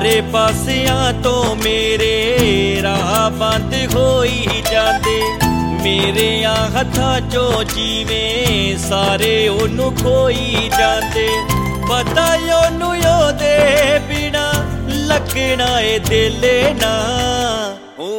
चारे पासियां तो मेरे राह बंद होई जांदे। मेरे हत्थां चों जीवें सारे ओनू खोई जांदे। पता ओनू ओदे बिना लगना ए दिल ना।